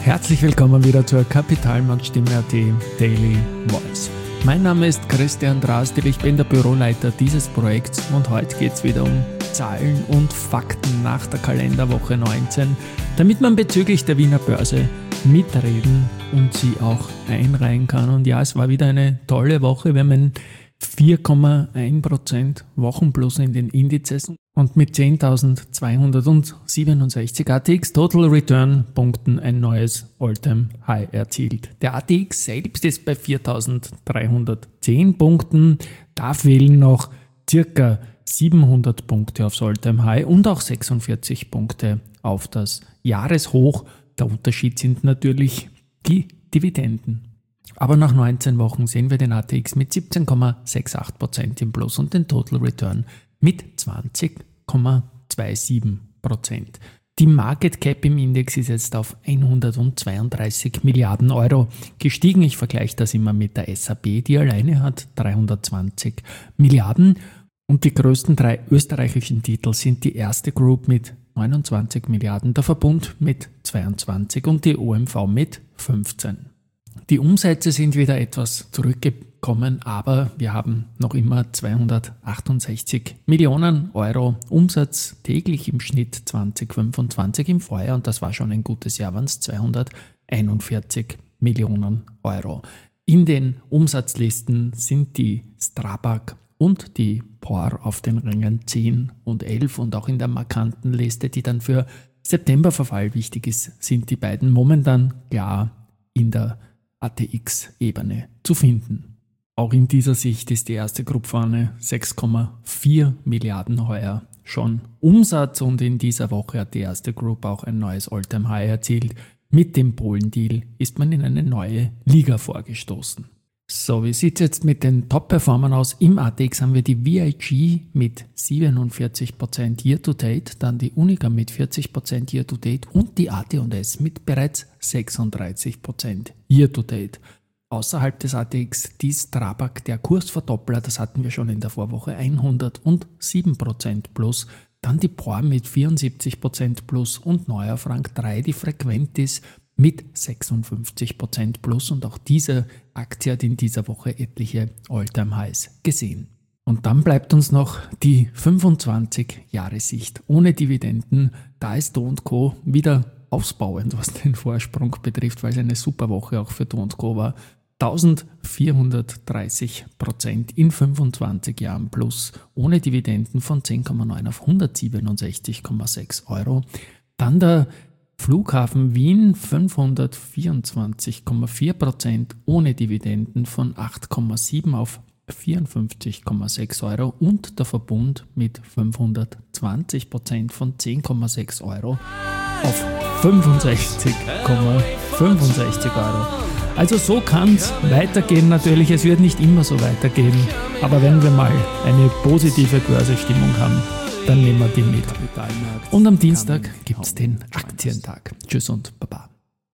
Herzlich willkommen wieder zur Kapitalmarktstimme.at Daily Voice. Mein Name ist Christian Drastil, ich bin der Büroleiter dieses Projekts und heute geht es wieder um Zahlen und Fakten nach der Kalenderwoche 19, damit man bezüglich der Wiener Börse mitreden und sie auch einreihen kann. Und ja, es war wieder eine tolle Woche. Wir haben einen 4,1% Wochenplus in den Indizes und mit 10.267 ATX Total Return Punkten ein neues All-Time High erzielt. Der ATX selbst ist bei 4.310 Punkten. Da fehlen noch circa 700 Punkte aufs All-Time High und auch 46 Punkte auf das Jahreshoch. Der Unterschied sind natürlich die Dividenden. Aber nach 19 Wochen sehen wir den ATX mit 17,68% im Plus und den Total Return mit 20,27%. Die Market Cap im Index ist jetzt auf 132 Milliarden Euro gestiegen. Ich vergleiche das immer mit der SAP, die alleine hat 320 Milliarden. Und die größten 3 österreichischen Titel sind die Erste Group mit 29 Milliarden, der Verbund mit 22 und die OMV mit 15. Die Umsätze sind wieder etwas zurückgekommen, aber wir haben noch immer 268 Millionen Euro Umsatz täglich im Schnitt 2025 im Vorjahr und das war schon ein gutes Jahr, waren es 241 Millionen Euro. In den Umsatzlisten sind die Strabag und die POR auf den Rängen 10 und 11 und auch in der markanten Liste, die dann für Septemberverfall wichtig ist, sind die beiden momentan klar in der ATX-Ebene zu finden. Auch in dieser Sicht ist die Erste Group vorne 6,4 Milliarden heuer schon Umsatz und in dieser Woche hat die Erste Group auch ein neues All-Time-High erzielt. Mit dem Polen-Deal ist man in eine neue Liga vorgestoßen. So, wie sieht es jetzt mit den Top-Performern aus? Im ATX haben wir die VIG mit 47% Year-to-Date, dann die Unica mit 40% Year-to-Date und die AT&S mit bereits 36% Year-to-Date. Außerhalb des ATX die Strabag, der Kursverdoppler, das hatten wir schon in der Vorwoche, 107% plus. Dann die POR mit 74% plus und neu auf Rang 3 die Frequentis mit 56% plus und auch diese Aktie hat in dieser Woche etliche All-Time-Highs gesehen. Und dann bleibt uns noch die 25-Jahre-Sicht ohne Dividenden. Da ist Do & Co. wieder ausbauend, was den Vorsprung betrifft, weil es eine super Woche auch für Do & Co. war. 1430% in 25 Jahren plus, ohne Dividenden von 10,9 auf 167,6 Euro. Dann der Flughafen Wien 524,4%, ohne Dividenden von 8,7 auf 54,6 Euro und der Verbund mit 520% von 10,6 Euro auf 65,65 Euro. Also so kann es weitergehen natürlich, es wird nicht immer so weitergehen, aber wenn wir mal eine positive Börsenstimmung haben, dann nehmen wir die mit. Und am Dienstag gibt es den Aktientag. Tschüss und Baba.